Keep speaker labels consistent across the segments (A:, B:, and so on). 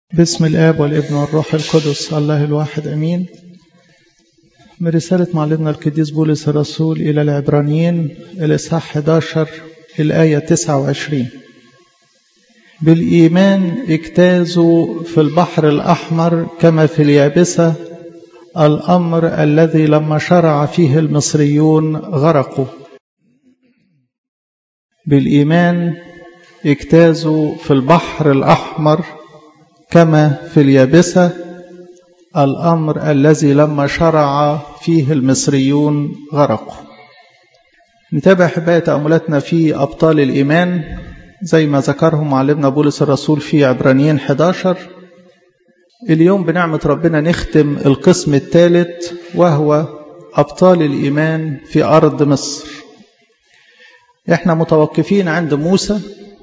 A: باسم الآب والابن والروح القدس الله الواحد أمين. من رسالة معلمنا القديس بولس الرسول إلى العبرانيين الإصحاح 11 الآية 29: بالإيمان اجتازوا في البحر الأحمر كما في اليابسة الأمر الذي لما شرع فيه المصريون غرقوا. بالإيمان اجتازوا في البحر الأحمر كما في اليابسة الأمر الذي لما شرع فيه المصريون غرقوا. نتابع أحبائي تأملاتنا في أبطال الإيمان زي ما ذكرهم معلمنا بولس الرسول في عبرانيين 11. اليوم بنعمة ربنا نختم القسم الثالث وهو أبطال الإيمان في أرض مصر. احنا متوقفين عند موسى،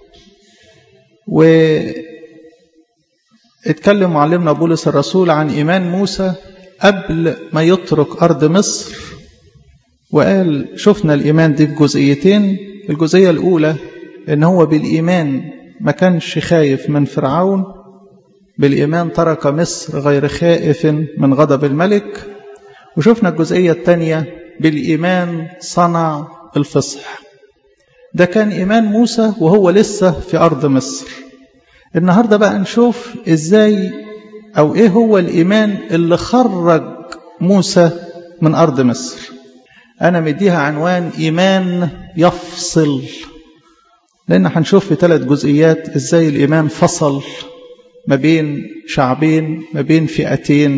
A: اتكلم معلمنا بولس الرسول عن إيمان موسى قبل ما يترك أرض مصر، وقال شفنا الإيمان دي في جزئيتين. الجزئية الأولى إن هو بالإيمان ما كانش خايف من فرعون، بالإيمان ترك مصر غير خائف من غضب الملك. وشفنا الجزئية الثانية بالإيمان صنع الفصح. ده كان إيمان موسى وهو لسه في أرض مصر. النهاردة بقى نشوف إزاي أو إيه هو الإيمان اللي خرج موسى من أرض مصر. أنا مديها عنوان إيمان يفصل، لأن هنشوف في 3 جزئيات إزاي الإيمان فصل ما بين شعبين، ما بين فئتين.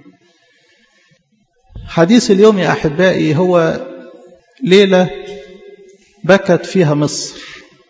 A: حديث اليوم يا أحبائي هو ليلة بكت فيها مصر.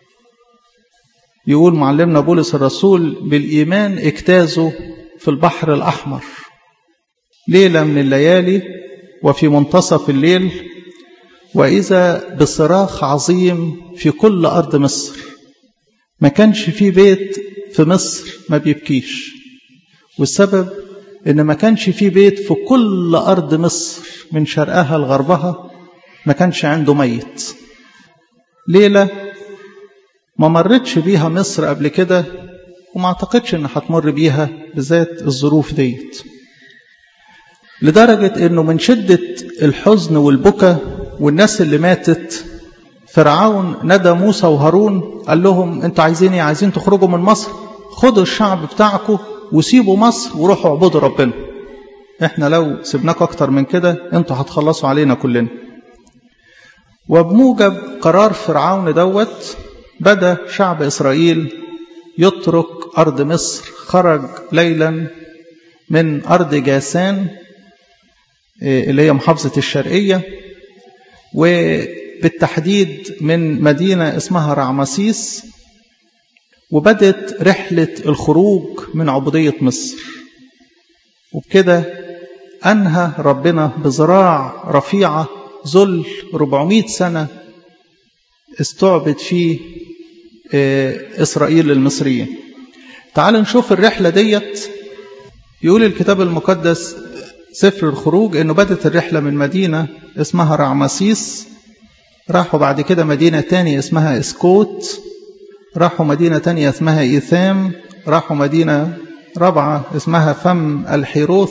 A: يقول معلمنا بولس الرسول بالإيمان اجتازوا في البحر الأحمر. ليلة من الليالي وفي منتصف الليل، وإذا بصراخ عظيم في كل أرض مصر. ما كانش في بيت في مصر ما بيبكيش، والسبب إن ما كانش في بيت في كل أرض مصر من شرقها لغربها ما كانش عنده ميت. ليلة ما مرتش بيها مصر قبل كده، وما اعتقدش ان هتمر بيها بذات الظروف ديت، لدرجة انه من شدة الحزن والبكا والناس اللي ماتت فرعون ندى موسى وهارون قال لهم انتوا عايزين ايه؟ عايزين تخرجوا من مصر؟ خدوا الشعب بتاعكم وسيبوا مصر وروحوا اعبدوا ربنا. احنا لو سيبناكم اكتر من كده انتوا هتخلصوا علينا كلنا. وبموجب قرار فرعون دوت بدأ شعب إسرائيل يترك أرض مصر. خرج ليلا من أرض جاسان اللي هي محافظة الشرقية، وبالتحديد من مدينة اسمها رعمسيس، وبدت رحلة الخروج من عبودية مصر. وبكده أنهى ربنا بذراع رفيعة ذل 400 سنة استعبد فيه إسرائيل للمصريين. تعالوا نشوف الرحلة ديت. يقول الكتاب المقدس سفر الخروج إنه بدت الرحلة من مدينة اسمها رعمسيس، راحوا بعد كده مدينة تانية اسمها اسكوت، راحوا مدينة تانية اسمها إيثام، راحوا مدينة رابعة اسمها فم الحيروث.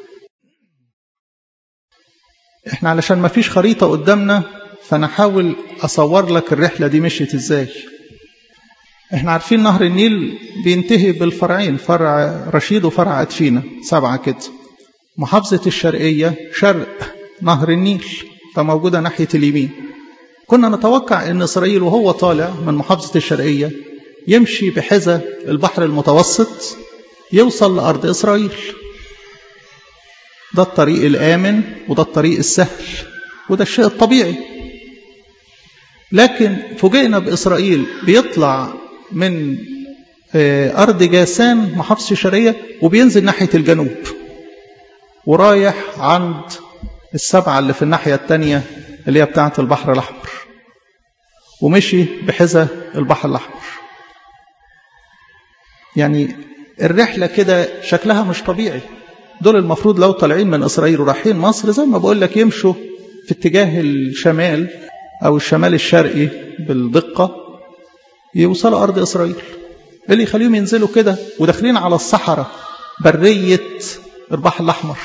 A: احنا علشان ما فيش خريطة قدامنا فنحاول أصور لك الرحلة دي مشيت ازاي. احنا عارفين نهر النيل بينتهي بالفرعين، فرع رشيد وفرع أدفينة، 7 كده. محافظة الشرقية شرق نهر النيل فموجودة ناحية اليمين. كنا نتوقع ان إسرائيل وهو طالع من محافظة الشرقية يمشي بحذاء البحر المتوسط يوصل لأرض إسرائيل. ده الطريق الآمن وده الطريق السهل وده الشيء الطبيعي. لكن فوجئنا بإسرائيل بيطلع من أرض جاسان محافظة الشرقية وبينزل ناحية الجنوب ورايح عند السبعة اللي في الناحية التانية اللي هي بتاعة البحر الأحمر، ومشي بحذاء البحر الأحمر. يعني الرحلة كده شكلها مش طبيعي. دول المفروض لو طالعين من إسرائيل ورايحين مصر زي ما بقول لك يمشوا في اتجاه الشمال أو الشمال الشرقي بالدقة يوصلوا أرض إسرائيل. اللي يخليهم ينزلوا كده وداخلين على الصحراء برية البحر الأحمر.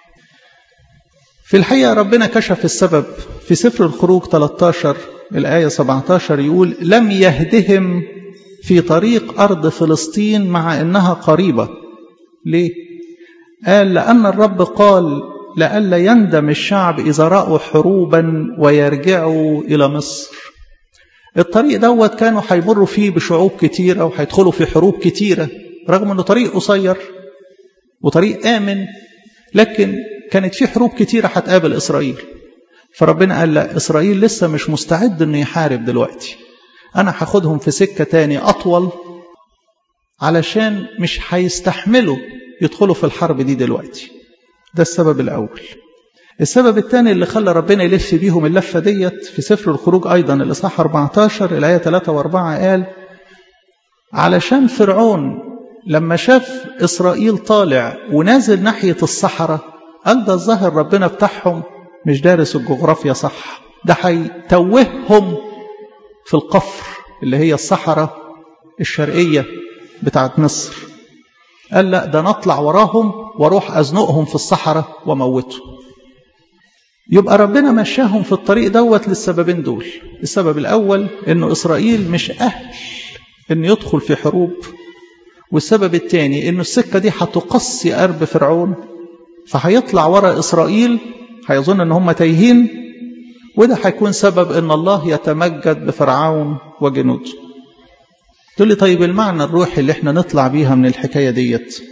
A: في الحقيقة ربنا كشف السبب في سفر الخروج 13 الآية 17 يقول لم يهدهم في طريق أرض فلسطين مع أنها قريبة. ليه؟ قال لأن الرب قال لئلا يندم الشعب إذا رأوا حروبا ويرجعوا إلى مصر. الطريق دوت كانوا هيمروا فيه بشعوب كتيرة وهيدخلوا في حروب كتيرة، رغم أنه طريق قصير وطريق آمن، لكن كانت فيه حروب كتيرة هتقابل إسرائيل. فربنا قال لا، إسرائيل لسه مش مستعد أنه يحارب دلوقتي، أنا هاخدهم في سكة تاني أطول علشان مش هيستحملوا يدخلوا في الحرب دي دلوقتي. ده السبب الأول. السبب الثاني اللي خلى ربنا يلف بيهم اللفة ديت في سفر الخروج أيضا الإصحاح 14 الآية 3 و4 قال علشان فرعون لما شاف إسرائيل طالع ونازل ناحية الصحراء قال ده الظاهر ربنا بتاعهم مش دارس الجغرافيا صح، ده هيتوههم في القفر اللي هي الصحراء الشرقية بتاعت مصر. قال لا، ده نطلع وراهم واروح أزنقهم في الصحراء وموتهم. يبقى ربنا مشاهم في الطريق دوت للسببين دول. السبب الأول إنه إسرائيل مش أهل إنه يدخل في حروب، والسبب الثاني إنه السكة دي هتقصي قرب فرعون، فهيطلع ورا إسرائيل هيظن إن هم تايهين، وده هيكون سبب إن الله يتمجد بفرعون وجنوده. تقول لي طيب المعنى الروحي اللي احنا نطلع بيها من الحكاية ديت.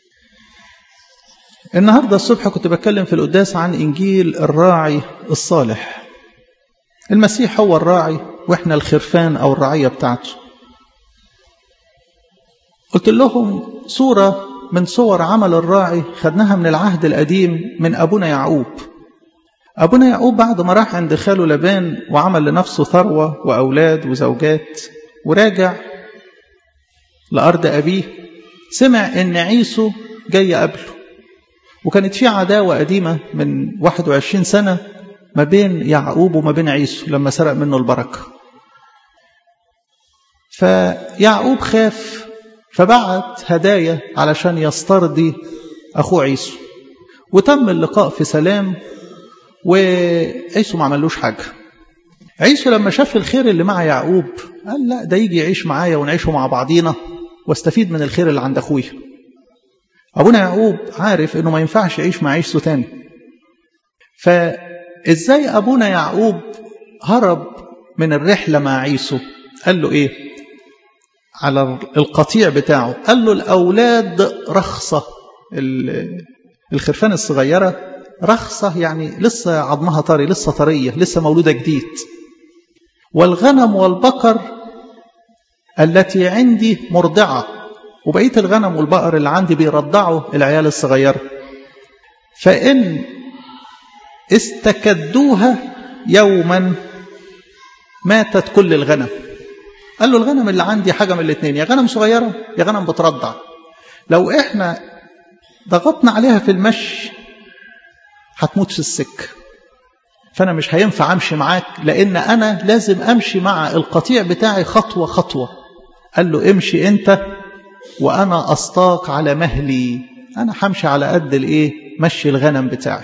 A: النهاردة الصبح كنت بتكلم في القداس عن إنجيل الراعي الصالح. المسيح هو الراعي وإحنا الخرفان أو الرعية بتاعته. قلت لهم صورة من صور عمل الراعي خدناها من العهد القديم من أبونا يعقوب. أبونا يعقوب بعد ما راح عند خاله لبان وعمل لنفسه ثروة وأولاد وزوجات وراجع لأرض أبيه، سمع إن عيسو جاي قبله، وكانت في عداوة قديمة من 21 سنة ما بين يعقوب وما بين عيسو لما سرق منه البركة. فيعقوب خاف فبعت هدايا علشان يسترضي أخوه عيسو، وتم اللقاء في سلام، وعيسو ما عملوش حاجة. عيسو لما شاف الخير اللي مع يعقوب قال لا، ده يجي يعيش معايا ونعيشه مع بعضينا واستفيد من الخير اللي عند أخويا. أبونا يعقوب عارف إنه ما ينفعش يعيش مع عيسو تاني. فإزاي أبونا يعقوب هرب من الرحلة مع عيسو؟ قال له إيه على القطيع بتاعه؟ قال له الأولاد رخصة، الخرفان الصغيرة رخصة يعني لسه عظمها طري، لسه طرية، لسه مولودة جديد. والغنم والبقر التي عندي مرضعة، وبقية الغنم والبقر اللي عندي بيرضعوا العيال الصغيرة، فإن استكدوها يوما ماتت كل الغنم. قال له الغنم اللي عندي حاجة من الاثنين، يا غنم صغيرة يا غنم بترضع، لو احنا ضغطنا عليها في المشي هتموت في السكة، فأنا مش هينفع أمشي معاك، لأن أنا لازم أمشي مع القطيع بتاعي خطوة خطوة. قال له امشي أنت وأنا أستاق على مهلي، أنا همشي على قد مشي الغنم بتاعي.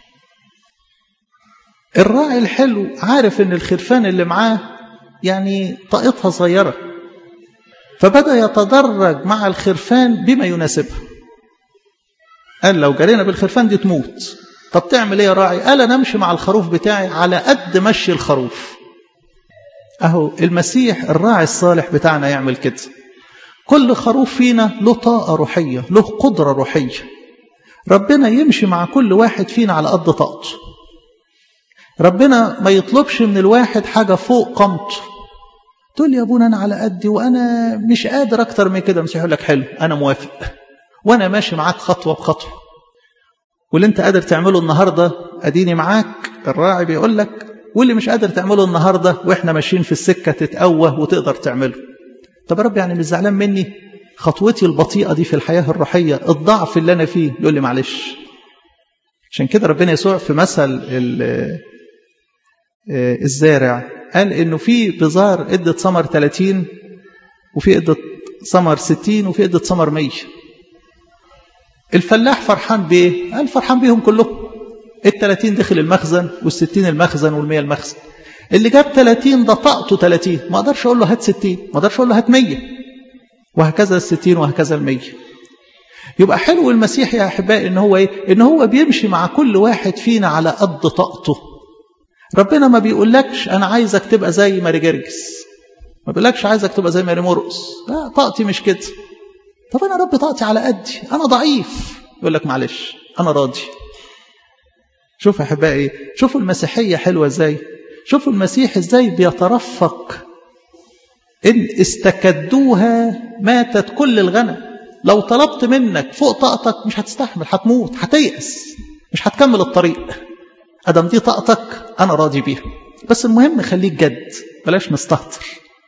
A: الراعي الحلو عارف ان الخرفان اللي معاه يعني طاقتها صغيرة، فبدأ يتدرج مع الخرفان بما يناسبها. قال لو جرينا بالخرفان دي تموت، طب تعمل ايه يا راعي؟ قال انا امشي مع الخروف بتاعي على قد مشي الخروف. اهو المسيح الراعي الصالح بتاعنا يعمل كده. كل خروف فينا له طاقة روحية، له قدرة روحية، ربنا يمشي مع كل واحد فينا على قد طاقته. ربنا ما يطلبش من الواحد حاجة فوق قامته. تقول يا ابونا أنا على قدي وأنا مش قادر أكتر من كده. المسيح يقول لك حلو، أنا موافق وأنا ماشي معاك خطوة بخطوة، واللي أنت قادر تعمله النهاردة أديني معاك. الراعي بيقول لك واللي مش قادر تعمله النهاردة وإحنا ماشيين في السكة تتقوه وتقدر تعمله. طب يا رب يعني مش زعلان مني؟ خطوتي البطيئة دي في الحياة الروحية، الضعف اللي أنا فيه، يقول لي معلش. عشان كده ربنا يسوع في مثل الزارع قال إنه في بذار ادت ثمر 30 وفي ادت ثمر 60 وفي قدة ثمر 100. الفلاح فرحان بإيه؟ قال فرحان بيهم كلهم. 30 دخل المخزن، وال60 المخزن، وال100 المخزن. اللي جاب 30 ده طاقته 30، ما اقدرش اقول له هات 60، ما اقدرش اقول له هات 100، وهكذا ال60 وهكذا ال100. يبقى حلو المسيح يا احبائي ان هو ايه؟ ان هو بيمشي مع كل واحد فينا على قد طاقته. ربنا ما بيقولكش انا عايزك تبقى زي ماري جرجس، ما بيقولكش عايزك تبقى زي ماري مرقس، لا طاقتي مش كده. طب انا رب طاقتي على قدي، انا ضعيف، يقول لك معلش انا راضي. شوف يا احبائي، شوفوا المسيحيه حلوه ازاي، شوفوا المسيح ازاي بيترفق. ان استكدوها ماتت كل الغنم. لو طلبت منك فوق طاقتك مش هتستحمل، هتموت، هتيأس، مش هتكمل الطريق. ادم دي طاقتك انا راضي بيها، بس المهم خليك جد، بلاش نستهتر.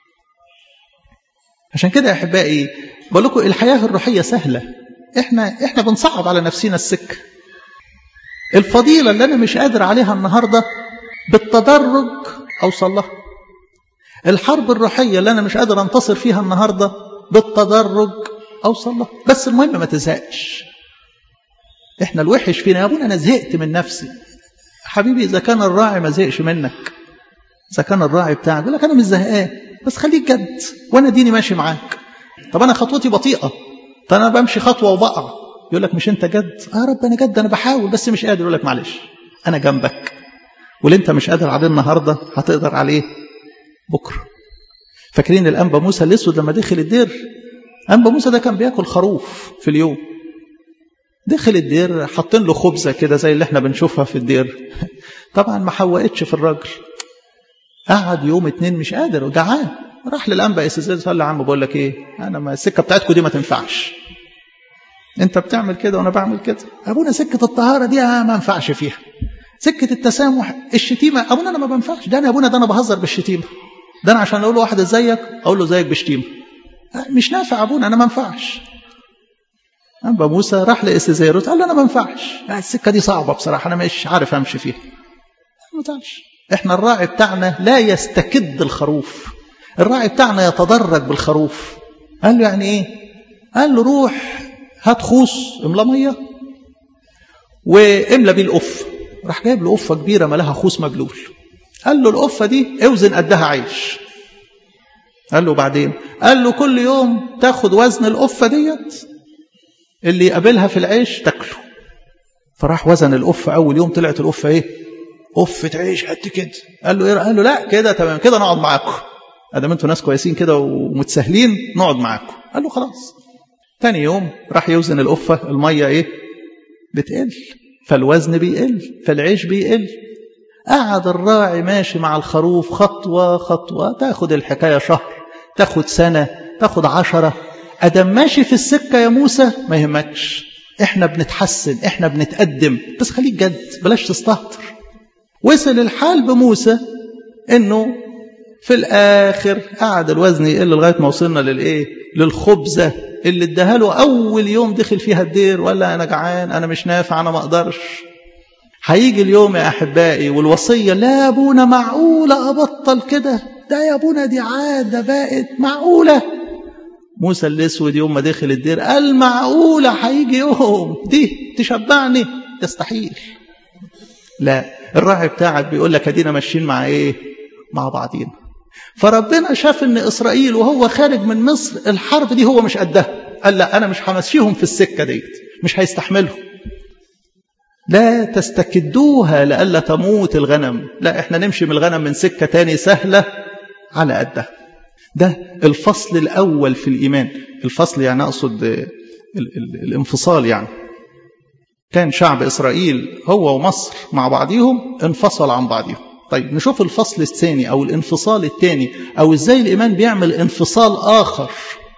A: عشان كده يا احبائي بقول لكم الحياه الروحيه سهله، احنا بنصعب على نفسنا السكه. الفضيله اللي انا مش قادر عليها النهارده بالتدرج اوصل لها. الحرب الروحيه اللي انا مش قادر انتصر فيها النهارده بالتدرج اوصل لها. بس المهم ما تزهقش. احنا الوحش فينا يا ابونا انا زهقت من نفسي. حبيبي اذا كان الراعي ما زهقش منك، اذا كان الراعي بتاعك يقول لك انا مش زهقان، بس خليك جد وانا ديني ماشي معاك. طب انا خطوتي بطيئه، طب انا بمشي خطوه وبقع، يقول لك مش انت جد؟ رب انا جد، انا بحاول بس مش قادر. يقول لك معلش انا جنبك، واللي انت مش قادر عليه النهارده هتقدر عليه بكره. فاكرين الانبا موسى الاسود لما دخل الدير؟ انبا موسى ده كان بياكل خروف في اليوم. دخل الدير حاطين له خبزه كده زي اللي احنا بنشوفها في الدير، طبعا ما حوقتش في الراجل. قعد يوم 2 مش قادر وجعان، راح للانبا اسيزيروس قال له يا عم بقول لك ايه، انا ما السكه بتاعتكم دي ما تنفعش، انت بتعمل كده وانا بعمل كده. ابونا سكه الطهاره دي ما ينفعش فيها، سكه التسامح، الشتيمه ابونا انا ما بنفعش. ده انا ابونا ده انا بهزر بالشتيمه، ده انا عشان اقول له واحد ازيك اقول له زيك بشتيمه، مش نافع ابونا انا ما ينفعش. انبا موسى راح لاسيزيروس قال له انا ما ينفعش، السكه دي صعبه بصراحه انا مش عارف امشي فيها. ما تعرفش، احنا الراعي بتاعنا لا يستكد الخروف، الراعي بتاعنا يتدرج بالخروف. قال له يعني ايه؟ قال له روح هات خوص املى ميه واملى بيه القفه. راح جايب له قفه كبيره ملاها خوص مبلول. قال له القفه دي اوزن قدها عيش. قال له بعدين؟ قال له كل يوم تاخد وزن القفه ديت، اللي يقابلها في العيش تاكله. فراح وزن القفه، اول يوم طلعت القفه ايه؟ قفه عيش قد كده. قال له ايه؟ قال له لا كده تمام، كده نقعد معاكم، ادام انتوا ناس كويسين كده ومتساهلين نقعد معاكم. قال له خلاص. تاني يوم راح يوزن القفه، الميه ايه؟ بتقل، فالوزن بيقل، فالعيش بيقل. قعد الراعي ماشي مع الخروف خطوه خطوه، تاخد الحكايه شهر، تاخد سنه، تاخد 10. ادم ماشي في السكه يا موسى ما يهمكش، احنا بنتحسن، احنا بنتقدم، بس خليك جد بلاش تستهتر. وصل الحال بموسى انه في الاخر قعد الوزن يقل لغايه ما وصلنا للايه؟ للخبزه اللي اداها له اول يوم دخل فيها الدير، ولا انا جعان، انا مش نافع، انا ما اقدرش. هيجي اليوم يا احبائي والوصيه، لا يا ابونا معقوله ابطل كده، ده يا ابونا دي عاده بقت معقوله. موسى الاسود يوم ما دخل الدير قال معقوله هيجي يوم دي تشبعني؟ يستحيل. لا، الراعي بتاعك بيقول لك ادينا ماشيين مع ايه؟ مع بعضينا. فربنا شاف ان اسرائيل وهو خارج من مصر الحرب دي هو مش قدها، قال لا انا مش همشيهم في السكه ديت، مش هيستحملوا. لا تستكدوها لئلا تموت الغنم، لا احنا نمشي من الغنم من سكه تاني سهله على قدها. ده الفصل الاول في الايمان. الفصل يعني اقصد الانفصال، يعني كان شعب إسرائيل هو ومصر مع بعضهم انفصل عن بعضهم. طيب نشوف الفصل الثاني أو الانفصال الثاني، أو إزاي الإيمان بيعمل انفصال آخر.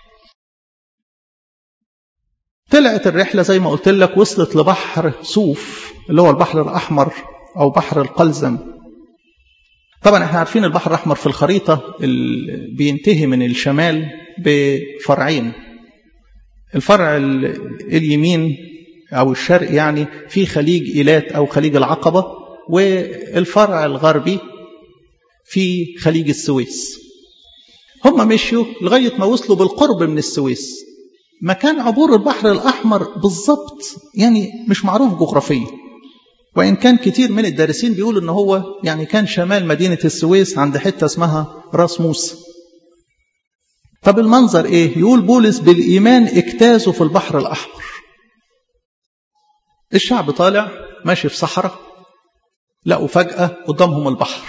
A: طلعت الرحلة زي ما قلت لك، وصلت لبحر صوف اللي هو البحر الأحمر أو بحر القلزم. طبعا احنا عارفين البحر الأحمر في الخريطة بينتهي من الشمال بفرعين. الفرع اليمين أو الشرق يعني في خليج إيلات أو خليج العقبة، والفرع الغربي في خليج السويس. هم مشيوا لغاية ما وصلوا بالقرب من السويس. مكان عبور البحر الأحمر بالضبط يعني مش معروف جغرافيا، وإن كان كتير من الدارسين بيقولوا إن هو يعني كان شمال مدينة السويس عند حتة اسمها راس موسى. طب المنظر إيه؟ يقول بولس بالإيمان اجتازوا في البحر الأحمر. الشعب طالع ماشي في صحراء، لقوا فجأة قدامهم البحر.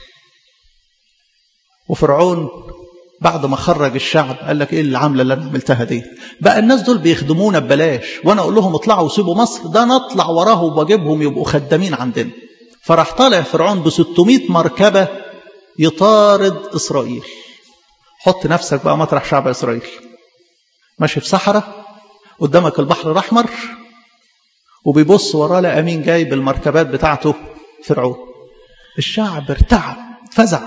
A: وفرعون بعد ما خرج الشعب قال لك ايه العمله اللي انا عملتها دي؟ بقى الناس دول بيخدمونا ببلاش، وانا اقول لهم اطلعوا وسيبوا مصر؟ ده نطلع وراهم واجيبهم يبقوا خدامين عندنا. فراح طالع فرعون ب 600 مركبه يطارد اسرائيل. حط نفسك بقى مطرح شعب اسرائيل، ماشي في صحراء قدامك البحر الاحمر، وبيبص وراه لقى مين جاي بالمركبات بتاعته؟ فرعون. الشعب ارتعب فزع.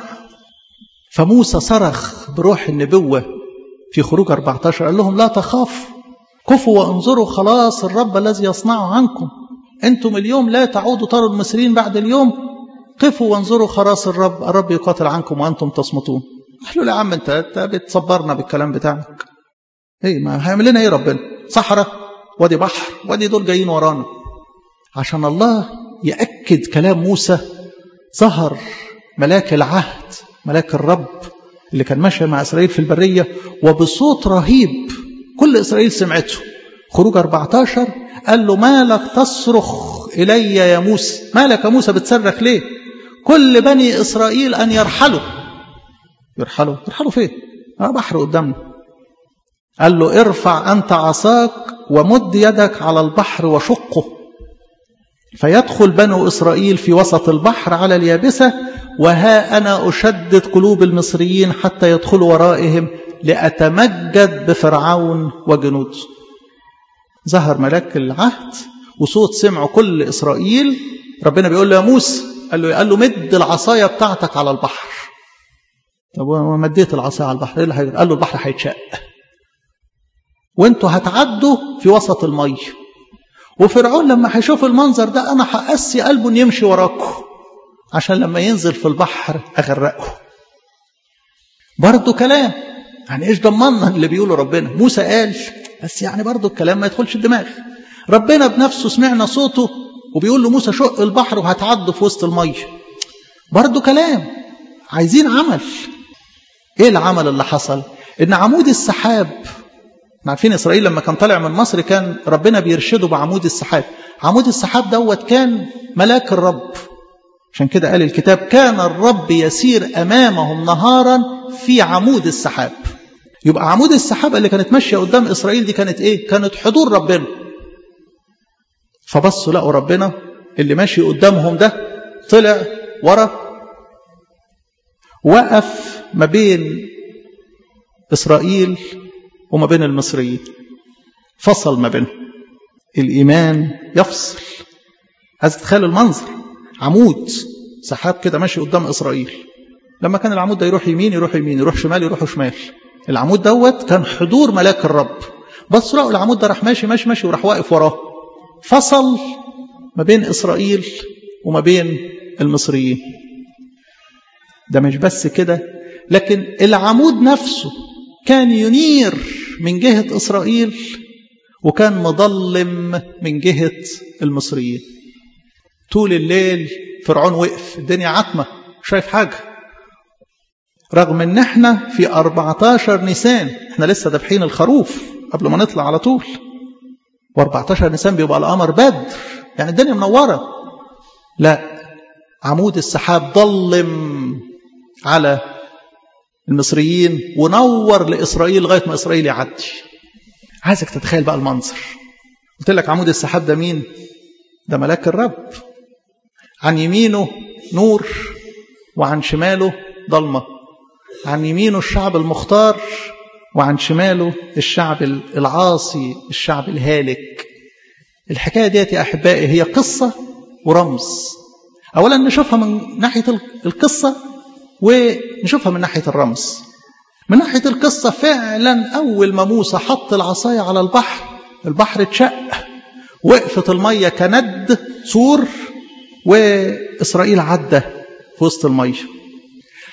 A: فموسى صرخ بروح النبوة في خروج 14 قال لهم لا تخافوا، كفوا وانظروا خلاص الرب الذي يصنعه عنكم. انتم اليوم لا تعودوا طرد المصريين بعد اليوم، قفوا وانظروا خلاص الرب يقاتل عنكم وانتم تصمتون. قالوا له يا عم انت بتصبرنا بالكلام بتاعك، ايه ما هيعمل لنا ايه ربنا؟ صحراء وادي بحر وادي دول جايين ورانا. عشان الله يأكد كلام موسى ظهر ملاك العهد، ملاك الرب اللي كان ماشي مع إسرائيل في البرية، وبصوت رهيب كل إسرائيل سمعته. خروج 14 قال له مالك تصرخ إلي يا موسى؟ مالك يا موسى بتصرخ ليه؟ كل بني إسرائيل أن يرحلوا. يرحلوا فين؟ بحر قدامنا. قال له ارفع أنت عصاك ومد يدك على البحر وشقه، فيدخل بنو إسرائيل في وسط البحر على اليابسة، وها أنا أشدد قلوب المصريين حتى يدخلوا ورائهم لأتمجد بفرعون وجنود. ظهر ملاك العهد وصوت سمعه كل إسرائيل. ربنا بيقول له يا موسى، قال له مد العصاية بتاعتك على البحر. طب ومديت العصاية على البحر ايه اللي هيجري؟ قال له البحر هيتشق وانتوا هتعدوا في وسط المية. وفرعون لما هيشوف المنظر ده انا هقسي قلبه ان يمشي وراكم عشان لما ينزل في البحر اغرقه. برضو كلام يعني ايش ضمننا اللي بيقوله ربنا؟ موسى قال بس يعني برضو الكلام ما يدخلش الدماغ. ربنا بنفسه سمعنا صوته وبيقول له موسى شق البحر وهتعدوا في وسط المية. برضو كلام عايزين عمل. ايه العمل اللي حصل؟ ان عمود السحاب، عارفين إسرائيل لما كان طالع من مصر كان ربنا بيرشده بعمود السحاب. عمود السحاب دوت كان ملاك الرب. عشان كده قال الكتاب كان الرب يسير أمامهم نهارا في عمود السحاب. يبقى عمود السحاب اللي كانت ماشية قدام إسرائيل دي كانت إيه؟ كانت حضور ربنا. فبصوا لقوا ربنا اللي ماشي قدامهم ده طلع ورا، وقف ما بين إسرائيل وما بين المصريين، فصل ما بينهم. الإيمان يفصل. عايز تتخيل المنظر، عمود سحاب كده ماشي قدام إسرائيل. لما كان العمود ده يروح يمين يروح يمين، يروح شمال يروح شمال. العمود دوت كان حضور ملاك الرب. بس لقوا العمود ده راح ماشي ماشي ماشي وراح واقف وراه، فصل ما بين إسرائيل وما بين المصريين. ده مش بس كده، لكن العمود نفسه كان ينير من جهة إسرائيل وكان مظلم من جهة المصريين. طول الليل فرعون وقف، الدنيا عتمة شايف حاجة، رغم ان احنا في 14 نيسان، احنا لسه دبحين الخروف قبل ما نطلع على طول، و14 نيسان بيبقى القمر بدر، يعني الدنيا منورة. لا، عمود السحاب ظلم على المصريين ونور لإسرائيل لغاية ما إسرائيل يعدي. عايزك تتخيل بقى المنظر. قلت لك عمود السحاب ده مين؟ ده ملاك الرب. عن يمينه نور وعن شماله ضلمة. عن يمينه الشعب المختار وعن شماله الشعب العاصي، الشعب الهالك. الحكاية ديت يا أحبائي هي قصة ورمز. أولا نشوفها من ناحية القصة ونشوفها من ناحية الرمز. من ناحية القصة فعلا أول ما موسى حط العصاية على البحر اتشق، وقفت المية كند سور، وإسرائيل عدى في وسط المية.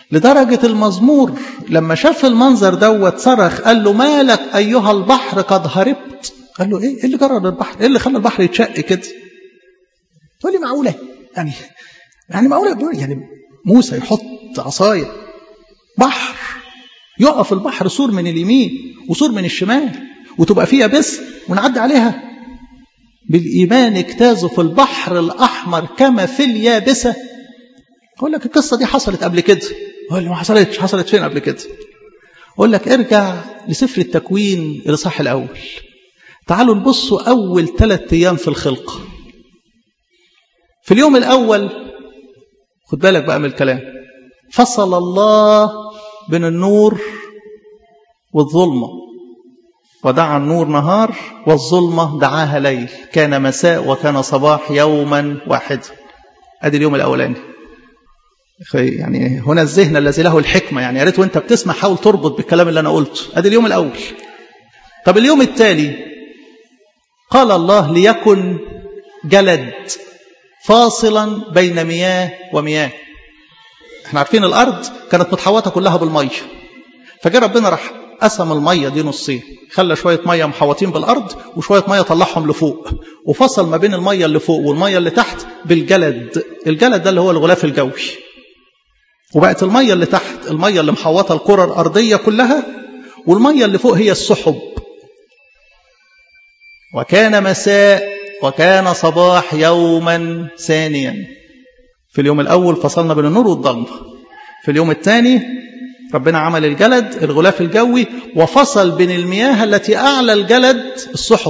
A: لدرجة المزمور لما شاف المنظر دوت صرخ قال له مالك أيها البحر قد هربت. قال له إيه اللي جرى للبحر؟ إيه اللي خلى البحر يتشق كده؟ تقول لي معقولة يعني معقولة يعني موسى يحط عصاية بحر يقف البحر سور من اليمين وسور من الشمال وتبقى فيها بس ونعدي عليها؟ بالإيمان اجتازوا في البحر الأحمر كما في اليابسة. أقول لك القصة دي حصلت قبل كده. أقول لي ما حصلتش. حصلت فين قبل كده؟ أقول لك ارجع لسفر التكوين الإصحاح الأول. تعالوا نبصوا أول 3 أيام في الخلقة. في اليوم الأول خد بالك بقى من الكلام. فصل الله بين النور والظلمة ودعا النور نهار والظلمة دعاها ليل. كان مساء وكان صباح يوما واحدا. ادي اليوم الأولاني. يعني هنا الذهن الذي له الحكمة، يعني يا ريت وانت بتسمع حاول تربط بالكلام اللي أنا قلته. ادي اليوم الأول. طب اليوم التالي قال الله ليكن جلد فاصلا بين مياه ومياه. احنا عارفين الأرض كانت متحوطة كلها بالمية، فجاء ربنا راح قسم المية دي نصين، خلى شوية مية محوطين بالأرض وشوية مية طلعهم لفوق، وفصل ما بين المية اللي فوق والمية اللي تحت بالجلد. الجلد ده اللي هو الغلاف الجوي. وبقت المية اللي تحت المية اللي محوطة الكرة الأرضية كلها، والمية اللي فوق هي السحب. وكان مساء وكان صباح يوما ثانيا. في اليوم الأول فصلنا بين النور والظلمة. في اليوم الثاني ربنا عمل الجلد الغلاف الجوي وفصل بين المياه التي أعلى الجلد السحب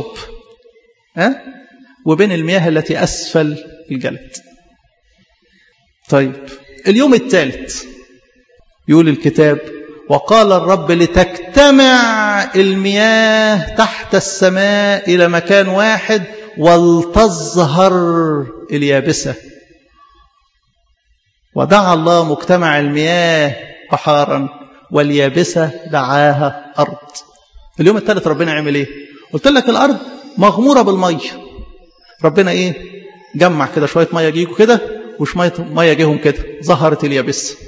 A: وبين المياه التي أسفل الجلد. طيب اليوم الثالث يقول الكتاب وقال الرب لتجتمع المياه تحت السماء إلى مكان واحد ولتظهر اليابسة. ودعا الله مجتمع المياه بحارا واليابسة دعاها أرض. اليوم الثالث ربنا عمل ايه؟ قلت لك الأرض مغمورة بالمية. ربنا ايه؟ جمع كده شوية مية جيكوا كده وشوية مية جيهم كده، ظهرت اليابسة.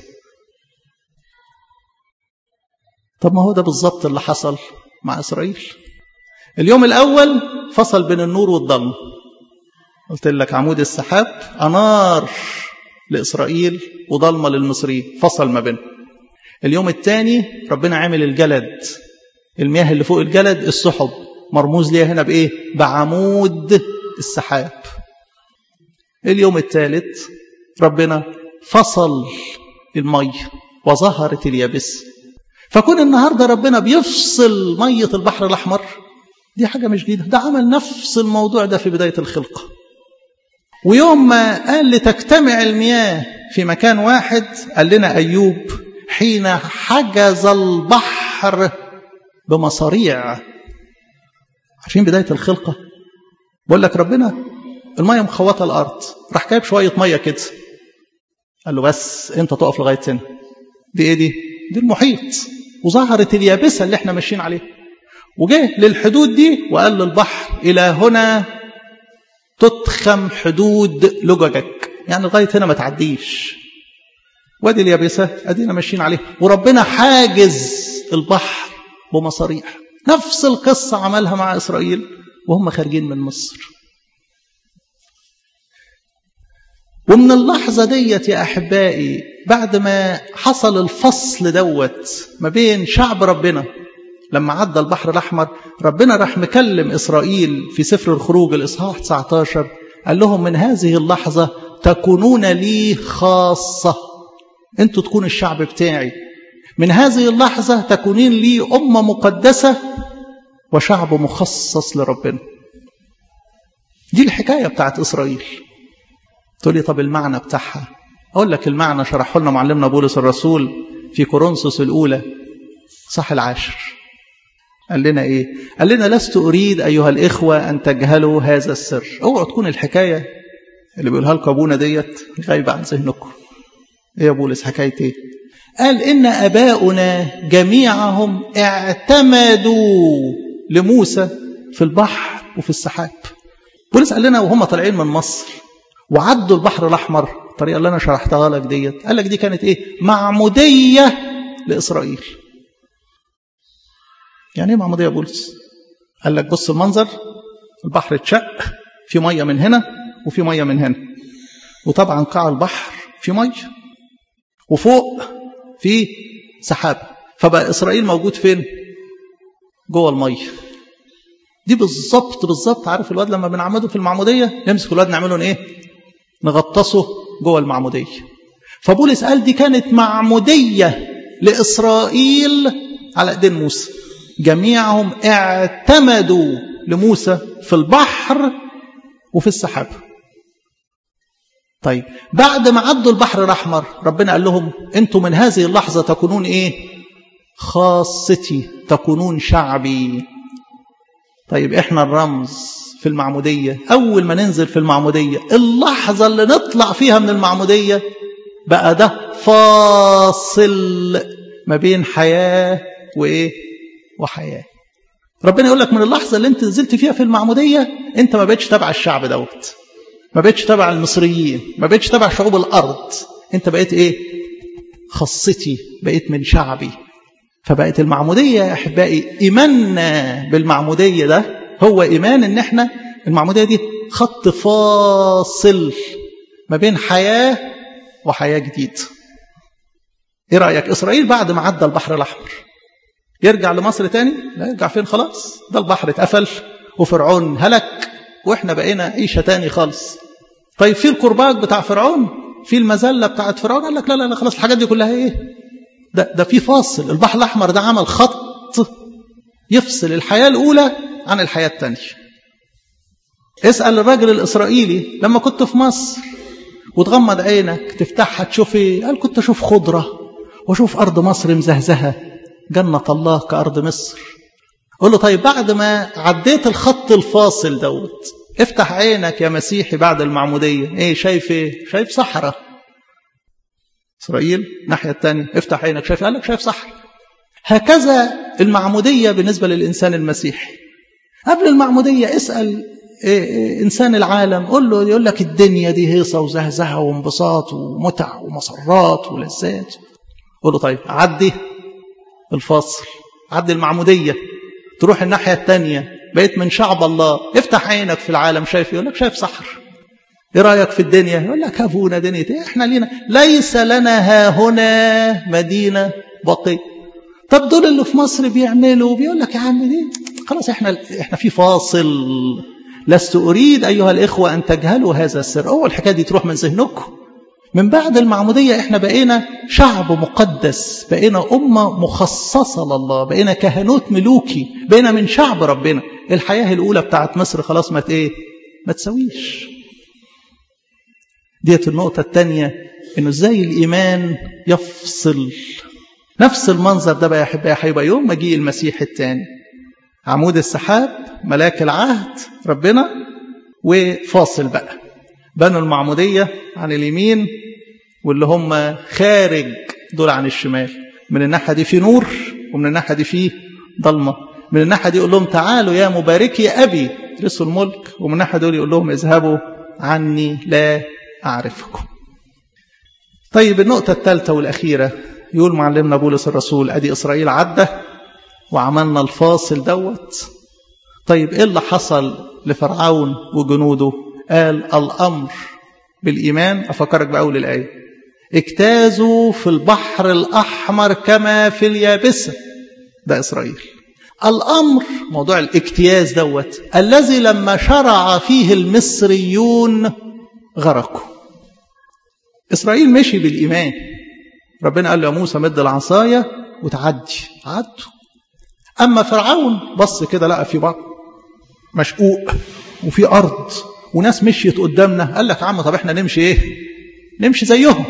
A: طب ما هو ده بالظبط اللي حصل مع إسرائيل. اليوم الأول فصل بين النور والظلمة. قلت لك عمود السحاب أنار لإسرائيل وظلمة للمصريين، فصل ما بينهم. اليوم الثاني ربنا عمل الجلد، المياه اللي فوق الجلد السحب، مرموز ليها هنا بإيه؟ بعمود السحاب. اليوم الثالث ربنا فصل المية وظهرت اليابس. فكون النهاردة ربنا بيفصل مية البحر الأحمر دي حاجة مش جديدة، ده عمل نفس الموضوع ده في بداية الخلقة. ويوم ما قال لتجتمع المياه في مكان واحد قال لنا أيوب حين حجز البحر بمصاريع. عارفين بداية الخلقة بقول لك ربنا المية مخوطة الأرض، راح جايب شوية مية كده قال له بس انت تقف لغاية هنا. دي ايه دي المحيط. وظهرت اليابسة اللي احنا ماشيين عليها، وجه للحدود دي وقال للبحر إلى هنا تتخم حدود لججك، يعني لغاية هنا ما تعديش. وادي اليابسة ادينا ماشيين عليها، وربنا حاجز البحر بمصاريع. نفس القصة عملها مع إسرائيل وهم خارجين من مصر. ومن اللحظة ديت يا أحبائي بعد ما حصل الفصل دوت ما بين شعب ربنا، لما عدى البحر الأحمر ربنا راح مكلم إسرائيل في سفر الخروج الإصحاح 19 قال لهم من هذه اللحظة تكونون لي خاصة، انتوا تكون الشعب بتاعي. من هذه اللحظة تكونين لي أمة مقدسة وشعب مخصص لربنا. دي الحكاية بتاعت إسرائيل. تقول لي طب المعنى بتاعها؟ أقول لك المعنى شرحه لنا معلمنا بولس الرسول في كورنثوس الأولى صح 10. قال لنا إيه؟ قال لنا لست أريد أيها الإخوة أن تجهلوا هذا السر. اوعوا تكون الحكاية اللي بيقولها لكم أبونا ديت غايبة عن ذهنكم. إيه يا بولس حكاية إيه؟ قال إن أباؤنا جميعهم اعتمدوا لموسى في البحر وفي السحاب. بولس قال لنا وهم طالعين من مصر وعدوا البحر الأحمر بالطريقة اللي أنا شرحتها لك ديت. قال لك دي كانت إيه؟ معمودية لإسرائيل. يعني إيه معمودية بولس؟ قال لك بص المنظر، البحر اتشق، في مية من هنا وفي مية من هنا، وطبعا قاع البحر في مية، وفوق في سحاب، فبقى إسرائيل موجود فين؟ جوه المية دي بالظبط بالظبط. عارف الواد لما بنعمده في المعمودية نمسك الواد نعمله ايه؟ نغطسه جوه المعمودية. فبولس قال دي كانت معمودية لإسرائيل على ايدين موسى، جميعهم اعتمدوا لموسى في البحر وفي السحاب. طيب بعد ما عدوا البحر الأحمر ربنا قال لهم انتم من هذه اللحظة تكونون ايه؟ خاصتي، تكونون شعبي. طيب احنا الرمز في المعمودية، اول ما ننزل في المعمودية اللحظة اللي نطلع فيها من المعمودية بقى ده فاصل ما بين حياة وايه؟ وحياة. ربنا يقول لك من اللحظة اللي انت نزلت فيها في المعمودية انت ما بقتش تبع الشعب دوت، ما بقتش تبع المصريين، ما بقتش تبع شعوب الارض، انت بقيت ايه؟ خاصتي، بقيت من شعبي. فبقت المعمودية يا أحبائي، إيماننا بالمعمودية ده هو إيمان إن إحنا المعمودية دي خط فاصل ما بين حياة وحياة جديد. إيه رأيك؟ إسرائيل بعد ما عدى البحر الأحمر يرجع لمصر تاني؟ لا، يرجع فين؟ خلاص ده البحر اتقفل وفرعون هلك وإحنا بقينا عيشة تاني خالص. طيب في الكرباج بتاع فرعون، في المذلة بتاعت فرعون، قال لك لا لا لا خلاص الحاجات دي كلها إيه؟ ده في فاصل. البحر الأحمر ده عمل خط يفصل الحياة الأولى عن الحياة الثانية. اسأل الراجل الإسرائيلي لما كنت في مصر وتغمض عينك تفتحها تشوف ايه؟ قال كنت أشوف خضرة وأشوف أرض مصر مزهزهة، جنة الله كأرض مصر. قل له طيب بعد ما عديت الخط الفاصل دوت افتح عينك يا مسيحي بعد المعمودية، ايه شايف؟ ايه شايف؟ صحراء. إسرائيل الناحية الثانية افتح عينك شايف؟ قال لك شايف صحراء. هكذا المعمودية بالنسبة للإنسان المسيحي. قبل المعمودية اسأل إنسان العالم، قل له، يقول لك الدنيا دي هيصة وزهزهة وانبساط ومتع ومسرات ولذات. قل له طيب عدي الفاصل، عدي المعمودية، تروح الناحية الثانية، بقيت من شعب الله، افتح عينك في العالم شايف؟ يقول لك شايف صحراء. ايه رأيك في الدنيا؟ يقول لك ابونا دنيا ايه؟ احنا لينا ليس لنا ها هنا مدينة بقية. طب دول اللي في مصر بيعملوا، بيقول لك يا عم دي خلاص احنا في فاصل. لست اريد ايها الاخوة ان تجهلوا هذا السر. اول الحكاية دي تروح من ذهنكم. من بعد المعمودية احنا بقينا شعب مقدس، بقينا أمة مخصصة لله، بقينا كهنوت ملوكي، بقينا من شعب ربنا. الحياة الأولى بتاعت مصر خلاص ما تسويش. ديت النقطة الثانية، إنه إزاي الإيمان يفصل. نفس المنظر ده بقى يا أحبائي هيبقى يوم مجيء المسيح الثاني. عمود السحاب، ملاك العهد ربنا، وفاصل بقى بنوا المعمودية عن اليمين، واللي هم خارج دول عن الشمال. من الناحية دي في نور، ومن الناحية دي في ضلمة. من الناحية دي يقول لهم تعالوا يا مباركي أبي رسوا الملك، ومن الناحية دول يقول لهم اذهبوا عني لا أعرفكم. طيب النقطة الثالثة والأخيرة، يقول معلمنا بولس الرسول أدي إسرائيل عدى وعملنا الفاصل دوت. طيب إيه اللي حصل لفرعون وجنوده؟ قال الأمر بالإيمان. أفكرك بأول الآية، اجتازوا في البحر الأحمر كما في اليابسة. ده إسرائيل. الأمر موضوع الاجتياز دوت الذي لما شرع فيه المصريون غرقوا. إسرائيل مشي بالإيمان. ربنا قال له يا موسى مد العصاية وتعدي، عدوا. أما فرعون بص كده لقى في بحر مشقوق وفي أرض وناس مشيت قدامنا، قال لك يا عم طب احنا نمشي ايه؟ نمشي زيهم.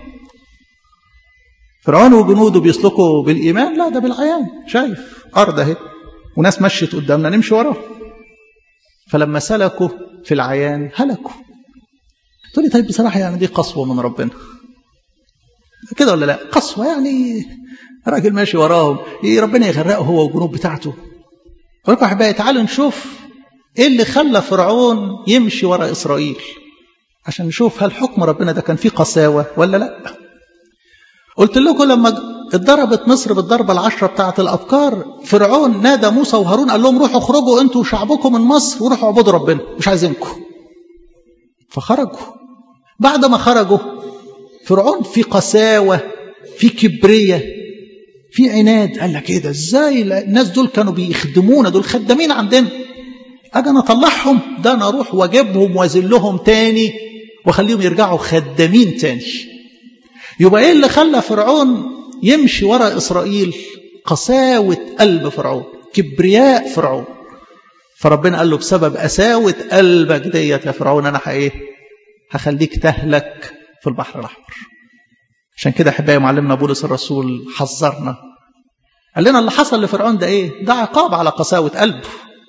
A: فرعون وجنوده بيسلكوا بالإيمان؟ لا، ده بالعيان، شايف أرض اهي وناس مشيت قدامنا نمشي وراهم. فلما سلكوا في العيان هلكوا. تقول لي طيب بصراحة يعني دي قسوة من ربنا كده ولا لا؟ قسوة يعني راجل ماشي وراهم ربنا يغرقه هو والجنود بتاعته. ولكن أحبائي تعالوا نشوف ايه اللي خلى فرعون يمشي ورا إسرائيل. عشان نشوف هل حكم ربنا ده كان فيه قساوة ولا لا. قلت لكم لما اتضربت مصر بالضربة 10 بتاعة الأبكار، فرعون نادى موسى وهارون قال لهم روحوا اخرجوا انتوا وشعبكم من مصر وروحوا اعبدوا ربنا، مش عايزينكم. فخرجوا. بعد ما خرجوا فرعون في قساوة، في كبرية، في عناد. قال لك ايه ده؟ ازاي الناس دول كانوا بيخدمونا، دول خدامين عندنا، اجي انا اطلعهم؟ ده انا اروح واجيبهم واذلهم تاني واخليهم يرجعوا خدامين تاني. يبقى ايه اللي خلى فرعون يمشي وراء اسرائيل؟ قساوة قلب فرعون، كبرياء فرعون. فربنا قال له بسبب قساوة قلبك ديت يا فرعون انا هخليك تهلك في البحر الاحمر. عشان كده احبائي معلمنا بولس الرسول حذرنا، قال لنا اللي حصل لفرعون ده ايه؟ ده عقاب على قساوة قلبه.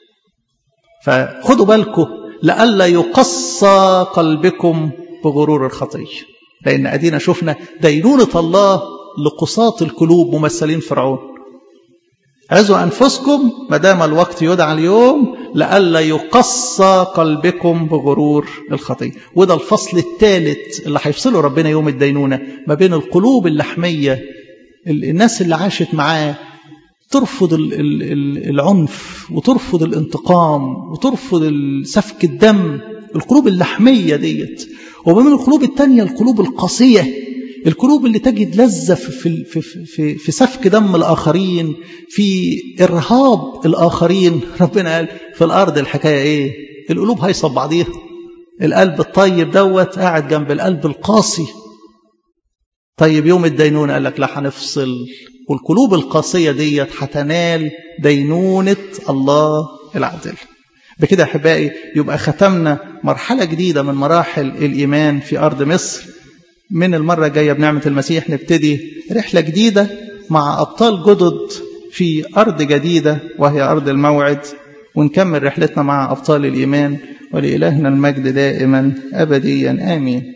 A: فخدوا بالكم لئلا يقسى قلبكم بغرور الخطية، لأن أدينا شفنا دينونة الله لقساة القلوب ممثلين فرعون. عزوا أنفسكم ما دام الوقت يدعى اليوم لئلا يقسى قلبكم بغرور الخطية. وده الفصل الثالث اللي هيفصله ربنا يوم الدينونة ما بين القلوب اللحمية، الناس اللي عاشت معاه ترفض العنف وترفض الانتقام وترفض سفك الدم، القلوب اللحمية ديت، وبين القلوب التانية القلوب القاسية، القلوب اللي تجد لذة في سفك دم الآخرين، في إرهاب الآخرين. ربنا قال في الأرض الحكاية إيه؟ القلوب هيصب بعضيها. القلب الطيب دوت قاعد جنب القلب القاسي. طيب يوم الدينونة قال لك لا، هنفصل، والقلوب القاسية ديت هتنال دينونة الله العادل. بكده يا أحبائي يبقى ختمنا مرحلة جديدة من مراحل الإيمان في أرض مصر. من المرة الجاية بنعمة المسيح نبتدي رحلة جديدة مع أبطال جدد في أرض جديدة وهي أرض الموعد، ونكمل رحلتنا مع أبطال الإيمان. ولإلهنا المجد دائما أبديا آمين.